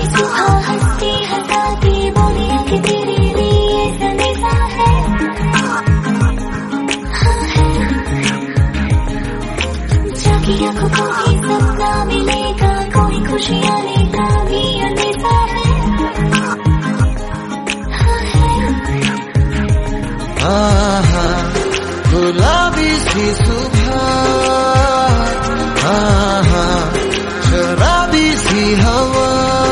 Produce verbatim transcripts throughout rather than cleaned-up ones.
सुबह हंसती हंसाती बोलिया कि तेरे लिए संदेशा है, हाँ है। जागी आंखों को ही सपना मिलेगा, कोई खुशियाँ लेगा भी अंदेशा है, हाँ है। आहा गुलाबी सी सुबह, आहा शराबी सी हवा,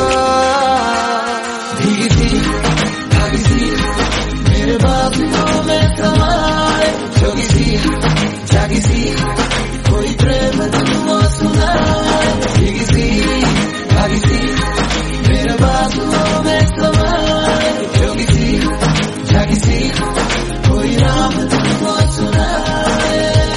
भीगी सी भागी सी मेरे बाजुओं में समाए, जोगी सी जागी सी कोई प्रेम धुआ सुनाए, भीगी सी भागी सी मेरे बाजुओं में समाए, जोगी सी जागी सी कोई राम धुआ सुनाए।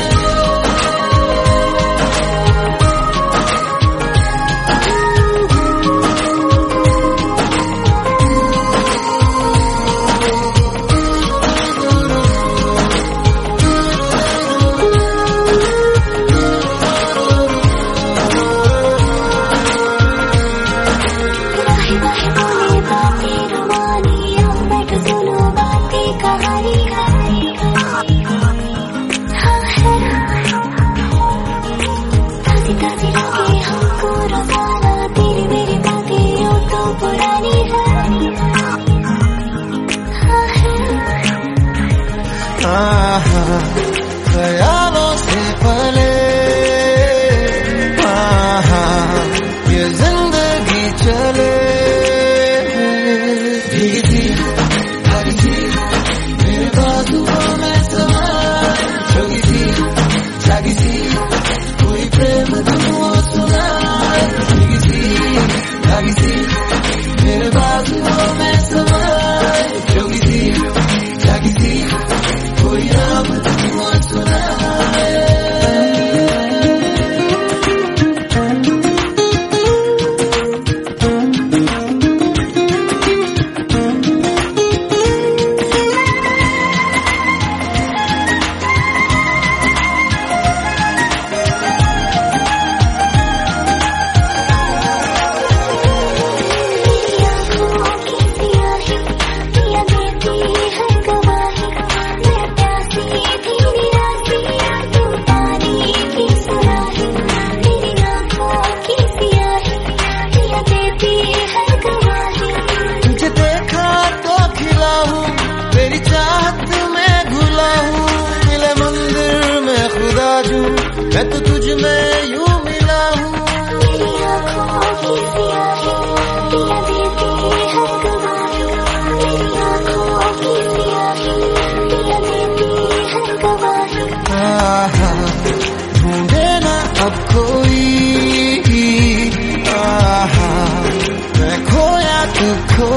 ख्यालों से पले ये जिंदगी चले, भीगी सी भागी सी मेरे बाजुओं में समाए, जोगी सी जागी सी कोई प्रेम धुआ सुनाए, भीगी सी भागी सी मेरे बाजुओं में समाए, जोगी सी जागी सी कोई राम धुआ सुनाए। तेरी चाहत में घुला हूँ, मिले मंदिर में खुदा जू, मैं तो तुझ में यूं मिला हूँ। मेरी आँखों की सियाही पिया देती है गवाही, मेरी आँखों की सियाही पिया देती है गवाही। आहा ढूंढे ना अब कोई, आहा मैं खोया तो खो